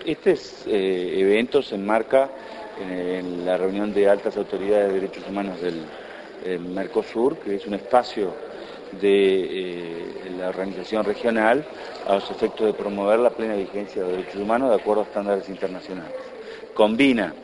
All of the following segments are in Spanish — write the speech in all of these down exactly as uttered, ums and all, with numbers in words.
Este es, eh, evento se enmarca en, en la reunión de altas autoridades de derechos humanos del eh, Mercosur, que es un espacio de eh, la organización regional a los efectos de promover la plena vigencia de los derechos humanos de acuerdo a estándares internacionales. Combina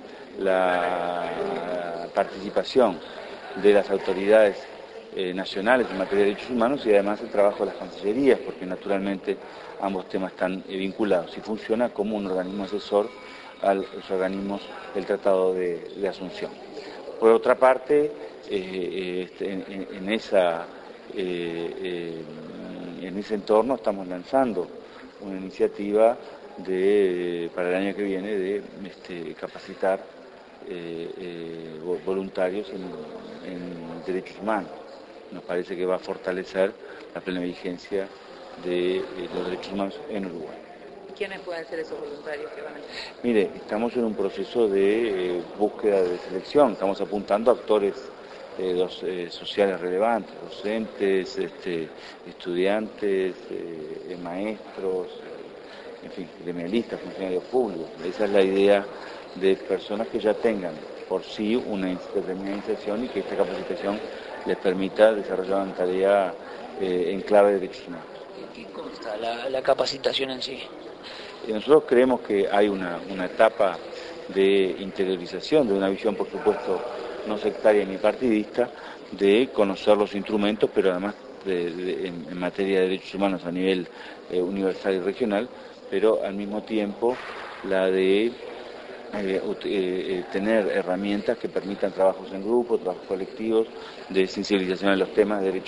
la participación de las autoridades eh, nacionales en materia de derechos humanos y además el trabajo de las cancillerías, porque naturalmente ambos temas están eh, vinculados y funciona como un organismo asesor a los organismos del Tratado de, de Asunción. Por otra parte, eh, este, en, en, esa, eh, eh, en ese entorno estamos lanzando una iniciativa de, para el año que viene de este, capacitar eh, eh, voluntarios en, en derechos humanos. Nos parece que va a fortalecer la plena vigencia de eh, los derechos humanos en Uruguay. ¿Quiénes pueden ser esos voluntarios que van a hacer? Mire, estamos en un proceso de eh, búsqueda de selección, estamos apuntando a actores eh, dos, eh, sociales relevantes, docentes, este, estudiantes, eh, maestros, eh, en fin, gremialistas, funcionarios públicos. Esa es la idea de personas que ya tengan por sí una determinada inserción y que esta capacitación les permita desarrollar una tarea eh, en clave de derechos humanos. ¿Qué consta la, la capacitación en sí? Nosotros creemos que hay una, una etapa de interiorización, de una visión, por supuesto, no sectaria ni partidista, de conocer los instrumentos, pero además de, de, en, en materia de derechos humanos a nivel eh, universal y regional, pero al mismo tiempo la de Eh, eh, tener herramientas que permitan trabajos en grupo, trabajos colectivos, de sensibilización a los temas de derechos